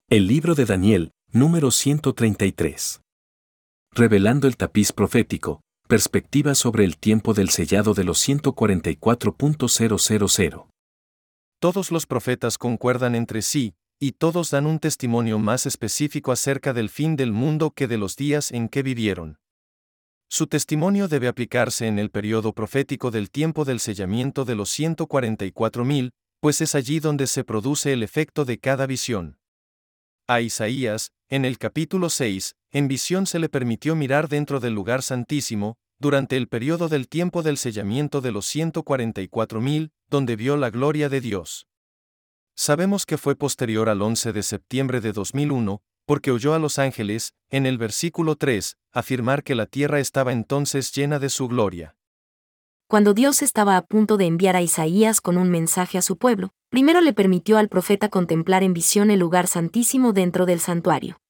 El libro de Daniel, número 133. Revelando el tapiz profético, perspectiva sobre el tiempo del sellado de los 144.000. Todos los profetas concuerdan entre sí, y todos dan un testimonio más específico acerca del fin del mundo que de los días en que vivieron. Su testimonio debe aplicarse en el periodo profético del tiempo del sellamiento de los 144.000, pues es allí donde se produce el efecto de cada visión. A Isaías, en el capítulo 6, en visión se le permitió mirar dentro del lugar santísimo, durante el periodo del tiempo del sellamiento de los 144.000, donde vio la gloria de Dios. Sabemos que fue posterior al 11 de septiembre de 2001, porque oyó a los ángeles, en el versículo 3, afirmar que la tierra estaba entonces llena de su gloria. Cuando Dios estaba a punto de enviar a Isaías con un mensaje a su pueblo, primero le permitió al profeta contemplar en visión el lugar santísimo dentro del santuario.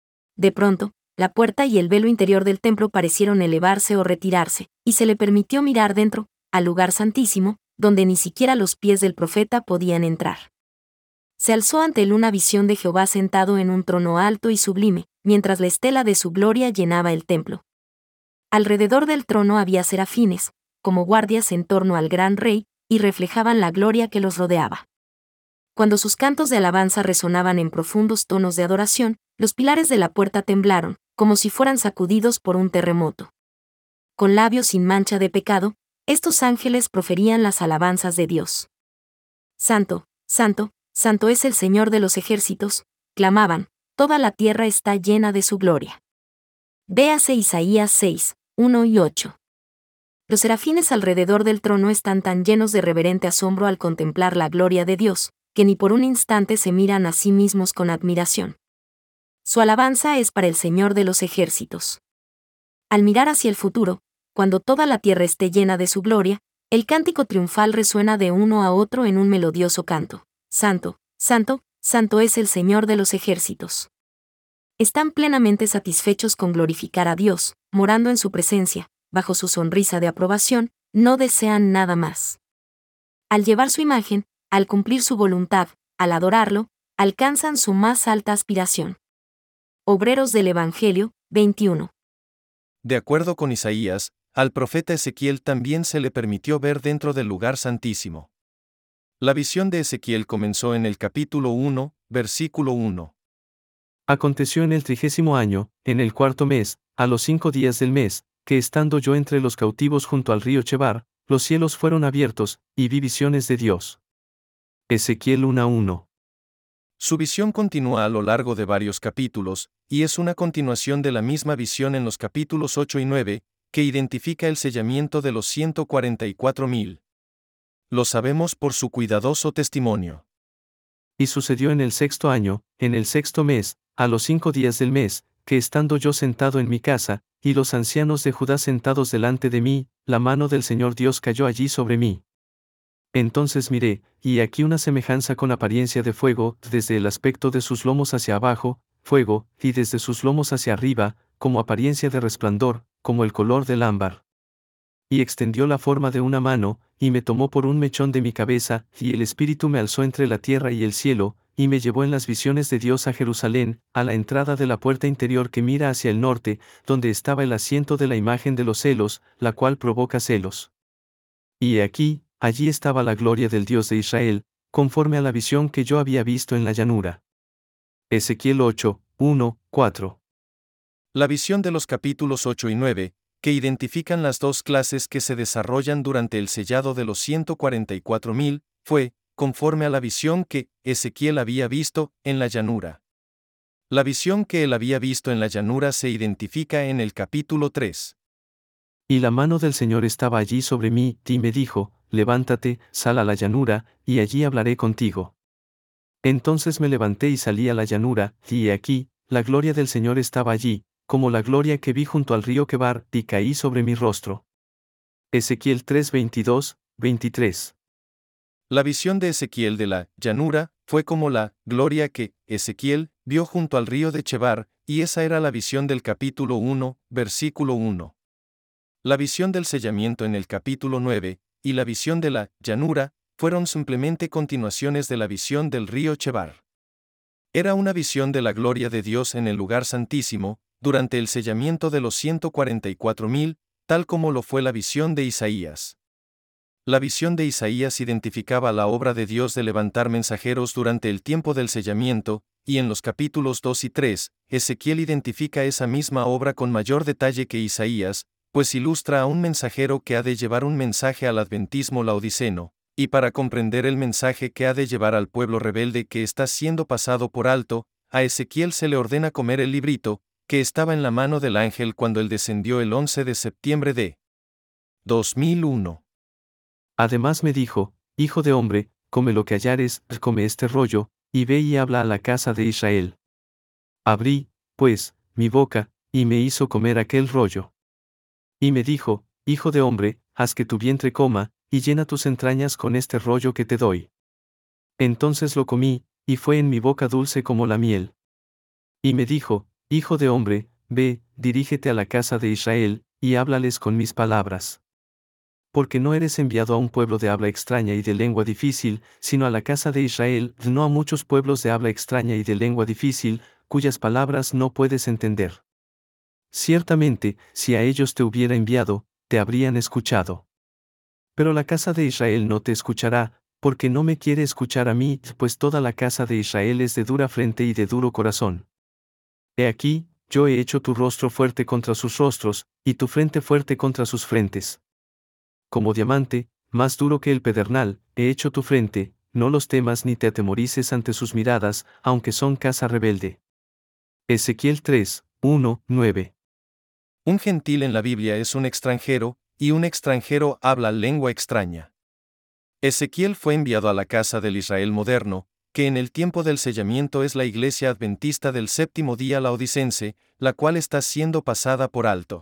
De pronto, la puerta y el velo interior del templo parecieron elevarse o retirarse, y se le permitió mirar dentro, al lugar santísimo, donde ni siquiera los pies del profeta podían entrar. Se alzó ante él una visión de Jehová sentado en un trono alto y sublime, mientras la estela de su gloria llenaba el templo. Alrededor del trono había serafines, como guardias en torno al gran rey, y reflejaban la gloria que los rodeaba. Cuando sus cantos de alabanza resonaban en profundos tonos de adoración, los pilares de la puerta temblaron, como si fueran sacudidos por un terremoto. Con labios sin mancha de pecado, estos ángeles proferían las alabanzas de Dios. Santo, santo, santo es el Señor de los ejércitos, clamaban, toda la tierra está llena de su gloria. Véase Isaías 6, 1 y 8. Los serafines alrededor del trono están tan llenos de reverente asombro al contemplar la gloria de Dios, que ni por un instante se miran a sí mismos con admiración. Su alabanza es para el Señor de los ejércitos. Al mirar hacia el futuro, cuando toda la tierra esté llena de su gloria, el cántico triunfal resuena de uno a otro en un melodioso canto. Santo, santo, santo es el Señor de los ejércitos. Están plenamente satisfechos con glorificar a Dios, morando en su presencia, bajo su sonrisa de aprobación, no desean nada más. Al llevar su imagen, al cumplir su voluntad, al adorarlo, alcanzan su más alta aspiración. Obreros del Evangelio, 21. De acuerdo con Isaías, al profeta Ezequiel también se le permitió ver dentro del lugar santísimo. La visión de Ezequiel comenzó en el capítulo 1, versículo 1. Aconteció en el 30º año, en el 4º mes, a los 5 días del mes, que estando yo entre los cautivos junto al río Chebar, los cielos fueron abiertos, y vi visiones de Dios. Ezequiel 1:1. Su visión continúa a lo largo de varios capítulos, y es una continuación de la misma visión en los capítulos 8 y 9, que identifica el sellamiento de los 144.000. Lo sabemos por su cuidadoso testimonio. Y sucedió en el 6º año, en el 6º mes, a los 5 días del mes, que estando yo sentado en mi casa, y los ancianos de Judá sentados delante de mí, la mano del Señor Dios cayó allí sobre mí. Entonces miré, y aquí una semejanza con apariencia de fuego, desde el aspecto de sus lomos hacia abajo, fuego, y desde sus lomos hacia arriba, como apariencia de resplandor, como el color del ámbar. Y extendió la forma de una mano, y me tomó por un mechón de mi cabeza, y el Espíritu me alzó entre la tierra y el cielo, y me llevó en las visiones de Dios a Jerusalén, a la entrada de la puerta interior que mira hacia el norte, donde estaba el asiento de la imagen de los celos, la cual provoca celos. Y he aquí, allí estaba la gloria del Dios de Israel, conforme a la visión que yo había visto en la llanura. Ezequiel 8, 1, 4. La visión de los capítulos 8 y 9, que identifican las dos clases que se desarrollan durante el sellado de los 144.000, fue, conforme a la visión que Ezequiel había visto en la llanura. La visión que él había visto en la llanura se identifica en el capítulo 3. Y la mano del Señor estaba allí sobre mí, y me dijo, levántate, sal a la llanura, y allí hablaré contigo. Entonces me levanté y salí a la llanura, y he aquí, la gloria del Señor estaba allí, como la gloria que vi junto al río Quebar, y caí sobre mi rostro. Ezequiel 3, 22, 23. La visión de Ezequiel de la llanura fue como la gloria que Ezequiel vio junto al río de Chebar, y esa era la visión del capítulo 1, versículo 1. La visión del sellamiento en el capítulo 9, y la visión de la llanura, fueron simplemente continuaciones de la visión del río Chebar. Era una visión de la gloria de Dios en el lugar santísimo, durante el sellamiento de los 144,000, tal como lo fue la visión de Isaías. La visión de Isaías identificaba la obra de Dios de levantar mensajeros durante el tiempo del sellamiento, y en los capítulos 2 y 3, Ezequiel identifica esa misma obra con mayor detalle que Isaías, pues ilustra a un mensajero que ha de llevar un mensaje al adventismo laodiceno, y para comprender el mensaje que ha de llevar al pueblo rebelde que está siendo pasado por alto, a Ezequiel se le ordena comer el librito, que estaba en la mano del ángel cuando él descendió el 11 de septiembre de 2001. Además me dijo, Hijo de hombre, come lo que hallares, come este rollo, y ve y habla a la casa de Israel. Abrí, pues, mi boca, y me hizo comer aquel rollo. Y me dijo, Hijo de hombre, haz que tu vientre coma, y llena tus entrañas con este rollo que te doy. Entonces lo comí, y fue en mi boca dulce como la miel. Y me dijo, Hijo de hombre, ve, dirígete a la casa de Israel, y háblales con mis palabras. Porque no eres enviado a un pueblo de habla extraña y de lengua difícil, sino a la casa de Israel, no a muchos pueblos de habla extraña y de lengua difícil, cuyas palabras no puedes entender. Ciertamente, si a ellos te hubiera enviado, te habrían escuchado. Pero la casa de Israel no te escuchará, porque no me quiere escuchar a mí, pues toda la casa de Israel es de dura frente y de duro corazón. He aquí, yo he hecho tu rostro fuerte contra sus rostros, y tu frente fuerte contra sus frentes. Como diamante, más duro que el pedernal, he hecho tu frente, no los temas ni te atemorices ante sus miradas, aunque son casa rebelde. Ezequiel 3, 1, 9. Un gentil en la Biblia es un extranjero, y un extranjero habla lengua extraña. Ezequiel fue enviado a la casa del Israel moderno, que en el tiempo del sellamiento es la iglesia adventista del séptimo día laodicense, la cual está siendo pasada por alto.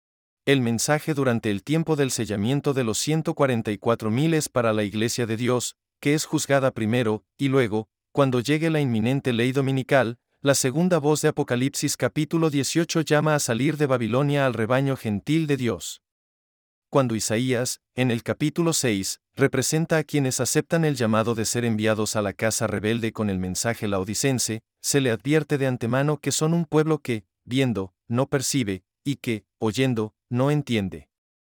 El mensaje durante el tiempo del sellamiento de los 144,000 es para la iglesia de Dios, que es juzgada primero, y luego, cuando llegue la inminente ley dominical, la segunda voz de Apocalipsis capítulo 18 llama a salir de Babilonia al rebaño gentil de Dios. Cuando Isaías, en el capítulo 6, representa a quienes aceptan el llamado de ser enviados a la casa rebelde con el mensaje laodicense, se le advierte de antemano que son un pueblo que, viendo, no percibe, y que, oyendo, no entiende.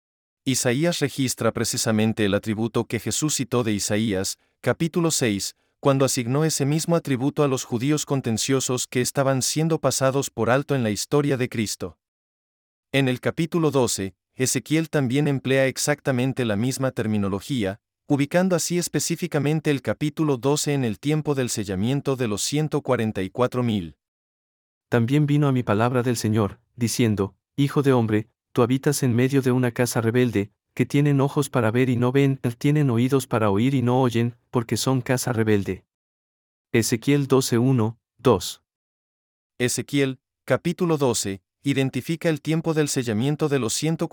Isaías registra precisamente el atributo que Jesús citó de Isaías, capítulo 6, cuando asignó ese mismo atributo a los judíos contenciosos que estaban siendo pasados por alto en la historia de Cristo. En el capítulo 12, Ezequiel también emplea exactamente la misma terminología, ubicando así específicamente el capítulo 12 en el tiempo del sellamiento de los 144,000. También vino a mi palabra del Señor, diciendo, Hijo de hombre, tú habitas en medio de una casa rebelde, que tienen ojos para ver y no ven, tienen oídos para oír y no oyen, porque son casa rebelde. Ezequiel 12, 1, 2. Ezequiel, capítulo 12, identifica el tiempo del sellamiento de los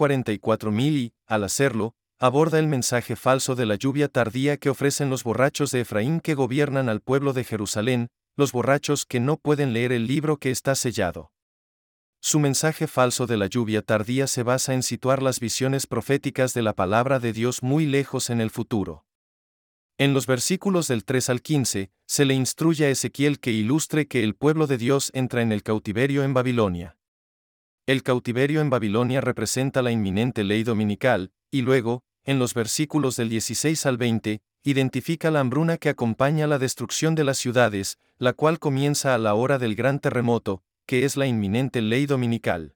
144,000 y, al hacerlo, aborda el mensaje falso de la lluvia tardía que ofrecen los borrachos de Efraín que gobiernan al pueblo de Jerusalén, los borrachos que no pueden leer el libro que está sellado. Su mensaje falso de la lluvia tardía se basa en situar las visiones proféticas de la palabra de Dios muy lejos en el futuro. En los versículos del 3 al 15, se le instruye a Ezequiel que ilustre que el pueblo de Dios entra en el cautiverio en Babilonia. El cautiverio en Babilonia representa la inminente ley dominical, y luego, en los versículos del 16 al 20, identifica la hambruna que acompaña la destrucción de las ciudades, la cual comienza a la hora del gran terremoto, que es la inminente ley dominical.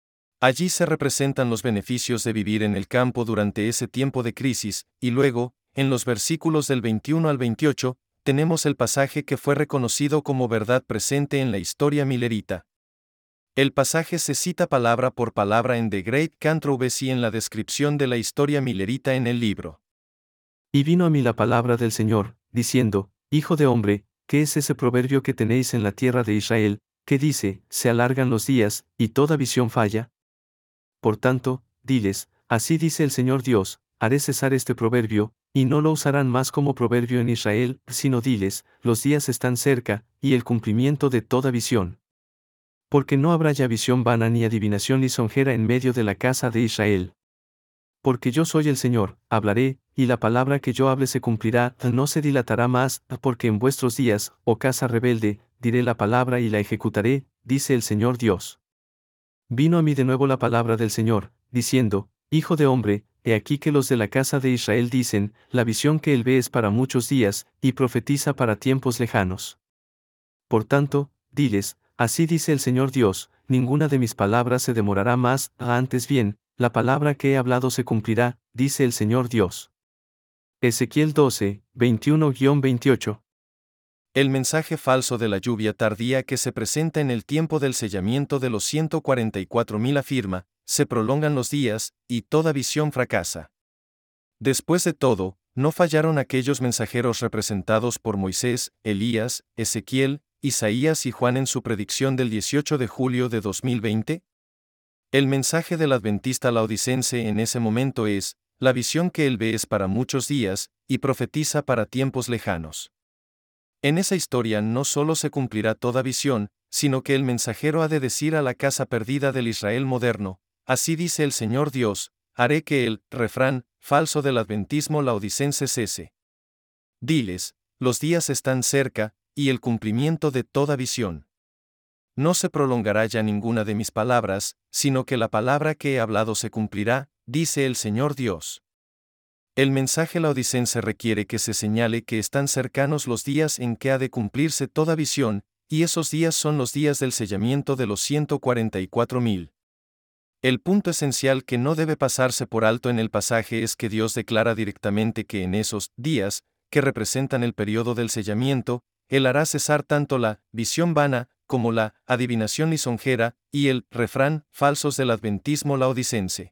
Allí se representan los beneficios de vivir en el campo durante ese tiempo de crisis, y luego, en los versículos del 21 al 28, tenemos el pasaje que fue reconocido como verdad presente en la historia milerita. El pasaje se cita palabra por palabra en The Great Controversy en la descripción de la historia milerita en el libro. Y vino a mí la palabra del Señor, diciendo, Hijo de hombre, ¿qué es ese proverbio que tenéis en la tierra de Israel, que dice, se alargan los días, y toda visión falla? Por tanto, diles, así dice el Señor Dios, haré cesar este proverbio, y no lo usarán más como proverbio en Israel, sino diles, los días están cerca, y el cumplimiento de toda visión. Porque no habrá ya visión vana ni adivinación lisonjera en medio de la casa de Israel. Porque yo soy el Señor, hablaré, y la palabra que yo hable se cumplirá, no se dilatará más, porque en vuestros días, oh casa rebelde, diré la palabra y la ejecutaré, dice el Señor Dios. Vino a mí de nuevo la palabra del Señor, diciendo, Hijo de hombre, he aquí que los de la casa de Israel dicen, la visión que él ve es para muchos días, y profetiza para tiempos lejanos. Por tanto, diles, así dice el Señor Dios, ninguna de mis palabras se demorará más, antes bien, la palabra que he hablado se cumplirá, dice el Señor Dios. Ezequiel 12, 21-28. El mensaje falso de la lluvia tardía que se presenta en el tiempo del sellamiento de los 144.000 afirma, se prolongan los días, y toda visión fracasa. Después de todo, ¿no fallaron aquellos mensajeros representados por Moisés, Elías, Ezequiel, Isaías y Juan en su predicción del 18 de julio de 2020? El mensaje del adventista laodicense en ese momento es, la visión que él ve es para muchos días, y profetiza para tiempos lejanos. En esa historia no solo se cumplirá toda visión, sino que el mensajero ha de decir a la casa perdida del Israel moderno, así dice el Señor Dios, haré que el refrán falso del adventismo laodicense cese. Diles, los días están cerca, y el cumplimiento de toda visión. No se prolongará ya ninguna de mis palabras, sino que la palabra que he hablado se cumplirá, dice el Señor Dios. El mensaje laodicense requiere que se señale que están cercanos los días en que ha de cumplirse toda visión, y esos días son los días del sellamiento de los 144.000. El punto esencial que no debe pasarse por alto en el pasaje es que Dios declara directamente que en esos días, que representan el periodo del sellamiento, Él hará cesar tanto la visión vana, como la adivinación lisonjera, y el refrán falsos del adventismo laodicense.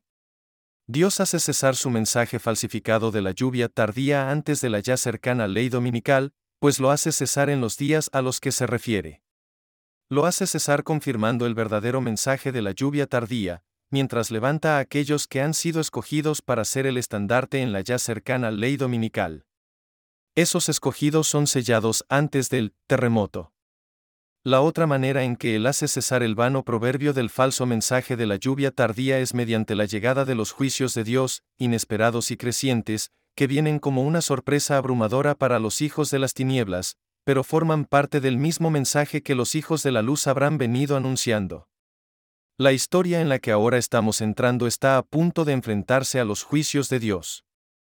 Dios hace cesar su mensaje falsificado de la lluvia tardía antes de la ya cercana ley dominical, pues lo hace cesar en los días a los que se refiere. Lo hace cesar confirmando el verdadero mensaje de la lluvia tardía, mientras levanta a aquellos que han sido escogidos para ser el estandarte en la ya cercana ley dominical. Esos escogidos son sellados antes del terremoto. La otra manera en que Él hace cesar el vano proverbio del falso mensaje de la lluvia tardía es mediante la llegada de los juicios de Dios, inesperados y crecientes, que vienen como una sorpresa abrumadora para los hijos de las tinieblas, pero forman parte del mismo mensaje que los hijos de la luz habrán venido anunciando. La historia en la que ahora estamos entrando está a punto de enfrentarse a los juicios de Dios.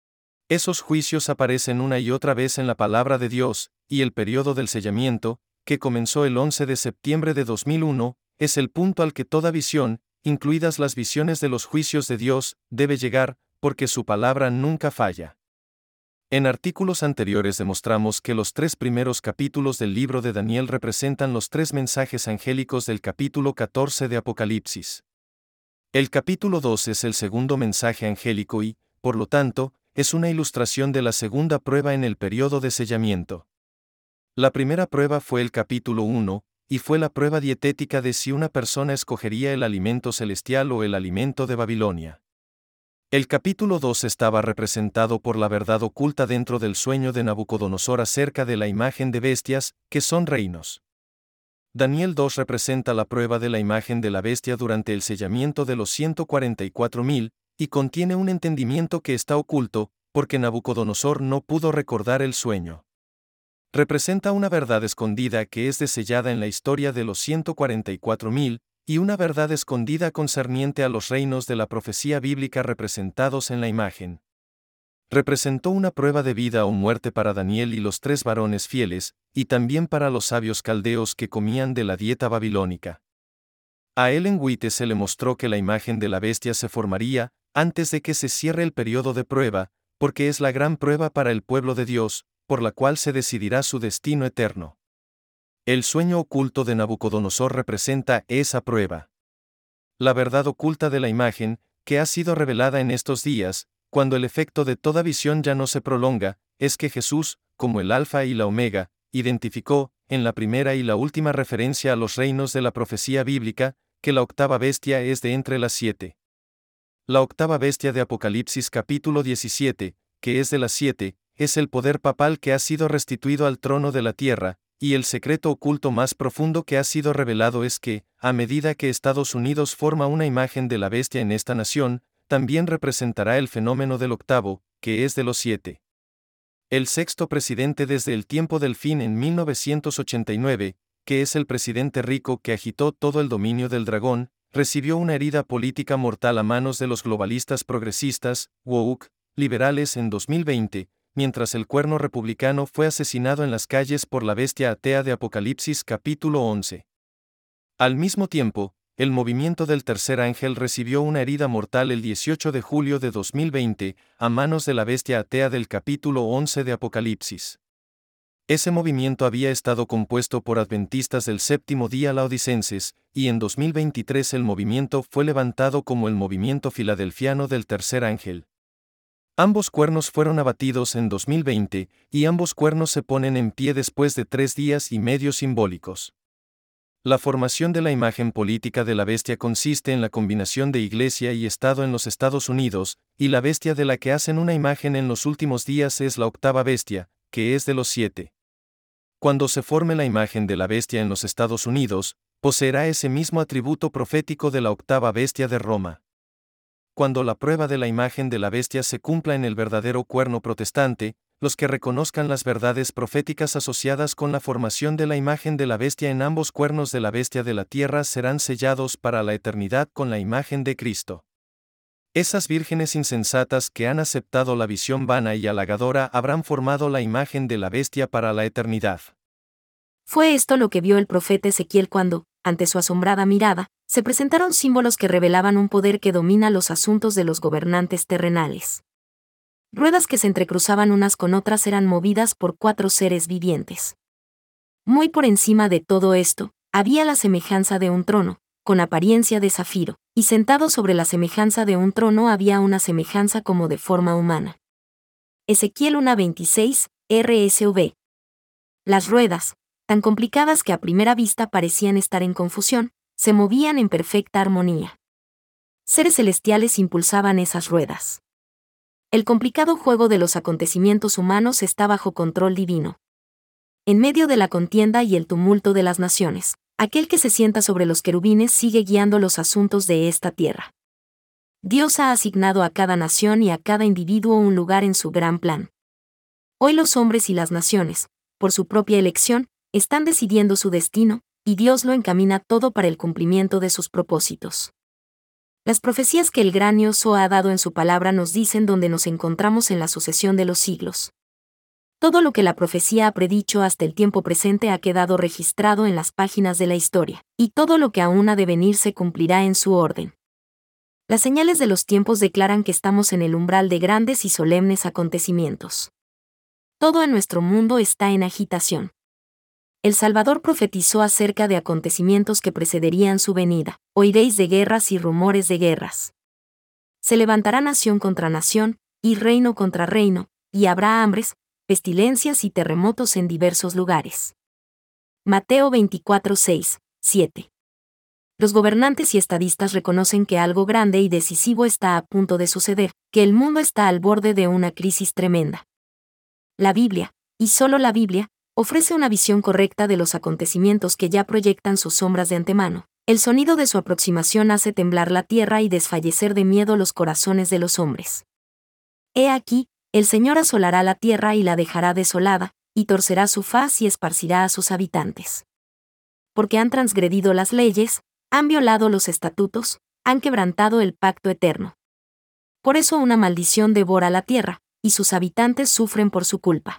Esos juicios aparecen una y otra vez en la palabra de Dios, y el periodo del sellamiento, que comenzó el 11 de septiembre de 2001, es el punto al que toda visión, incluidas las visiones de los juicios de Dios, debe llegar, porque su palabra nunca falla. En artículos anteriores demostramos que los 3 primeros capítulos del libro de Daniel representan los 3 mensajes angélicos del capítulo 14 de Apocalipsis. El capítulo 2 es el segundo mensaje angélico y, por lo tanto, es una ilustración de la segunda prueba en el periodo de sellamiento. La primera prueba fue el capítulo 1, y fue la prueba dietética de si una persona escogería el alimento celestial o el alimento de Babilonia. El capítulo 2 estaba representado por la verdad oculta dentro del sueño de Nabucodonosor acerca de la imagen de bestias, que son reinos. Daniel 2 representa la prueba de la imagen de la bestia durante el sellamiento de los 144.000, y contiene un entendimiento que está oculto, porque Nabucodonosor no pudo recordar el sueño. Representa una verdad escondida que es desellada en la historia de los 144.000, y una verdad escondida concerniente a los reinos de la profecía bíblica representados en la imagen. Representó una prueba de vida o muerte para Daniel y los 3 varones fieles, y también para los sabios caldeos que comían de la dieta babilónica. A Ellen White se le mostró que la imagen de la bestia se formaría, antes de que se cierre el periodo de prueba, porque es la gran prueba para el pueblo de Dios, por la cual se decidirá su destino eterno. El sueño oculto de Nabucodonosor representa esa prueba. La verdad oculta de la imagen, que ha sido revelada en estos días, cuando el efecto de toda visión ya no se prolonga, es que Jesús, como el Alfa y la Omega, identificó, en la primera y la última referencia a los reinos de la profecía bíblica, que la octava bestia es de entre las 7. La octava bestia de Apocalipsis capítulo 17, que es de las 7, es el poder papal que ha sido restituido al trono de la tierra, y el secreto oculto más profundo que ha sido revelado es que, a medida que Estados Unidos forma una imagen de la bestia en esta nación, también representará el fenómeno del octavo, que es de los 7. El sexto presidente desde el tiempo del fin en 1989, que es el presidente rico que agitó todo el dominio del dragón, recibió una herida política mortal a manos de los globalistas progresistas, woke, liberales en 2020, mientras el cuerno republicano fue asesinado en las calles por la bestia atea de Apocalipsis capítulo 11. Al mismo tiempo, el movimiento del tercer ángel recibió una herida mortal el 18 de julio de 2020, a manos de la bestia atea del capítulo 11 de Apocalipsis. Ese movimiento había estado compuesto por adventistas del séptimo día laodicenses, y en 2023 el movimiento fue levantado como el movimiento filadelfiano del tercer ángel. Ambos cuernos fueron abatidos en 2020, y ambos cuernos se ponen en pie después de 3 días y medio simbólicos. La formación de la imagen política de la bestia consiste en la combinación de Iglesia y Estado en los Estados Unidos, y la bestia de la que hacen una imagen en los últimos días es la octava bestia, que es de los 7. Cuando se forme la imagen de la bestia en los Estados Unidos, poseerá ese mismo atributo profético de la octava bestia de Roma. Cuando la prueba de la imagen de la bestia se cumpla en el verdadero cuerno protestante, los que reconozcan las verdades proféticas asociadas con la formación de la imagen de la bestia en ambos cuernos de la bestia de la tierra serán sellados para la eternidad con la imagen de Cristo. Esas vírgenes insensatas que han aceptado la visión vana y halagadora habrán formado la imagen de la bestia para la eternidad. Fue esto lo que vio el profeta Ezequiel cuando, ante su asombrada mirada, se presentaron símbolos que revelaban un poder que domina los asuntos de los gobernantes terrenales. Ruedas que se entrecruzaban unas con otras eran movidas por 4 seres vivientes. Muy por encima de todo esto, había la semejanza de un trono, con apariencia de zafiro, y sentado sobre la semejanza de un trono había una semejanza como de forma humana. Ezequiel 1:26, RSV. Las ruedas, tan complicadas que a primera vista parecían estar en confusión, se movían en perfecta armonía. Seres celestiales impulsaban esas ruedas. El complicado juego de los acontecimientos humanos está bajo control divino. En medio de la contienda y el tumulto de las naciones, aquel que se sienta sobre los querubines sigue guiando los asuntos de esta tierra. Dios ha asignado a cada nación y a cada individuo un lugar en su gran plan. Hoy los hombres y las naciones, por su propia elección, están decidiendo su destino, y Dios lo encamina todo para el cumplimiento de sus propósitos. Las profecías que el gran Yoshua ha dado en su palabra nos dicen dónde nos encontramos en la sucesión de los siglos. Todo lo que la profecía ha predicho hasta el tiempo presente ha quedado registrado en las páginas de la historia, y todo lo que aún ha de venir se cumplirá en su orden. Las señales de los tiempos declaran que estamos en el umbral de grandes y solemnes acontecimientos. Todo en nuestro mundo está en agitación. El Salvador profetizó acerca de acontecimientos que precederían su venida. Oiréis de guerras y rumores de guerras. Se levantará nación contra nación, y reino contra reino, y habrá hambres, pestilencias y terremotos en diversos lugares. Mateo 24:6, 7. Los gobernantes y estadistas reconocen que algo grande y decisivo está a punto de suceder, que el mundo está al borde de una crisis tremenda. La Biblia, y solo la Biblia, ofrece una visión correcta de los acontecimientos que ya proyectan sus sombras de antemano. El sonido de su aproximación hace temblar la tierra y desfallecer de miedo los corazones de los hombres. He aquí, el Señor asolará la tierra y la dejará desolada, y torcerá su faz y esparcirá a sus habitantes. Porque han transgredido las leyes, han violado los estatutos, han quebrantado el pacto eterno. Por eso una maldición devora la tierra, y sus habitantes sufren por su culpa.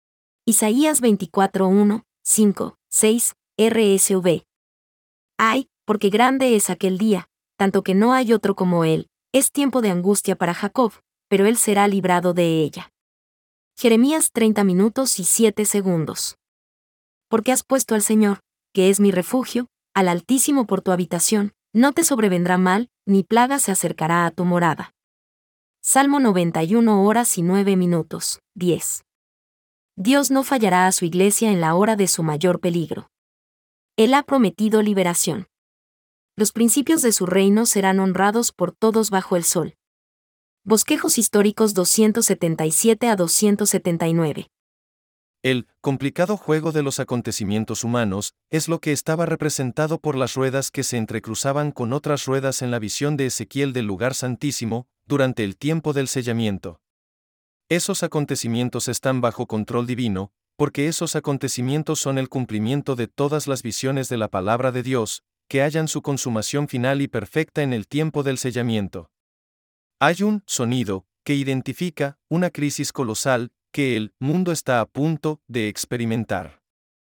Isaías 24:1, 5, 6, RSV. Ay, porque grande es aquel día, tanto que no hay otro como él, es tiempo de angustia para Jacob, pero él será librado de ella. Jeremías 30 minutos y 7 segundos. Porque has puesto al Señor, que es mi refugio, al Altísimo por tu habitación, no te sobrevendrá mal, ni plaga se acercará a tu morada. Salmo 91 horas y 9 minutos, 10. Dios no fallará a su iglesia en la hora de su mayor peligro. Él ha prometido liberación. Los principios de su reino serán honrados por todos bajo el sol. Bosquejos históricos 277 a 279. El complicado juego de los acontecimientos humanos es lo que estaba representado por las ruedas que se entrecruzaban con otras ruedas en la visión de Ezequiel del lugar santísimo, durante el tiempo del sellamiento. Esos acontecimientos están bajo control divino, porque esos acontecimientos son el cumplimiento de todas las visiones de la palabra de Dios, que hallan su consumación final y perfecta en el tiempo del sellamiento. Hay un sonido que identifica una crisis colosal que el mundo está a punto de experimentar.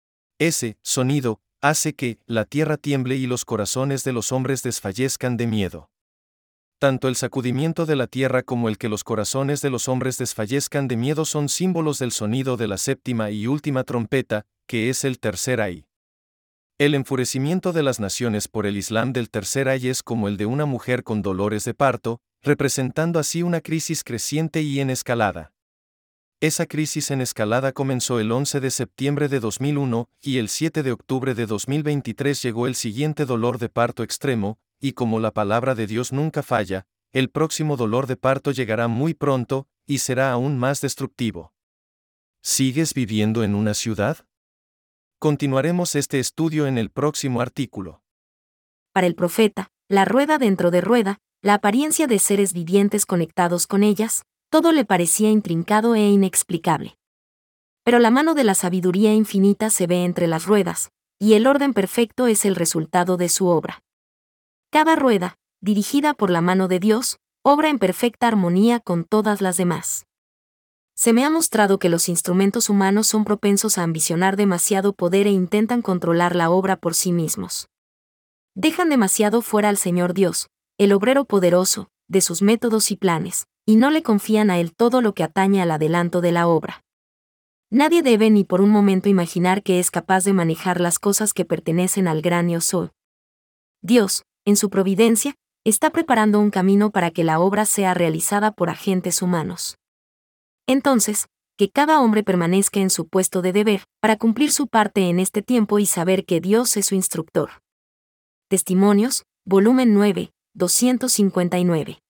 Ese sonido hace que la tierra tiemble y los corazones de los hombres desfallezcan de miedo. Tanto el sacudimiento de la tierra como el que los corazones de los hombres desfallezcan de miedo son símbolos del sonido de la séptima y última trompeta, que es el tercer ay. El enfurecimiento de las naciones por el Islam del tercer ay es como el de una mujer con dolores de parto, representando así una crisis creciente y en escalada. Esa crisis en escalada comenzó el 11 de septiembre de 2001, y el 7 de octubre de 2023 llegó el siguiente dolor de parto extremo, y como la palabra de Dios nunca falla, el próximo dolor de parto llegará muy pronto, y será aún más destructivo. ¿Sigues viviendo en una ciudad? Continuaremos este estudio en el próximo artículo. Para el profeta, la rueda dentro de rueda, la apariencia de seres vivientes conectados con ellas, todo le parecía intrincado e inexplicable. Pero la mano de la sabiduría infinita se ve entre las ruedas, y el orden perfecto es el resultado de su obra. Cada rueda, dirigida por la mano de Dios, obra en perfecta armonía con todas las demás. Se me ha mostrado que los instrumentos humanos son propensos a ambicionar demasiado poder e intentan controlar la obra por sí mismos. Dejan demasiado fuera al Señor Dios, el obrero poderoso, de sus métodos y planes, y no le confían a Él todo lo que atañe al adelanto de la obra. Nadie debe ni por un momento imaginar que es capaz de manejar las cosas que pertenecen al gran Yo Soy. Dios, en su providencia, está preparando un camino para que la obra sea realizada por agentes humanos. Entonces, que cada hombre permanezca en su puesto de deber, para cumplir su parte en este tiempo y saber que Dios es su instructor. Testimonios, volumen 9, 259.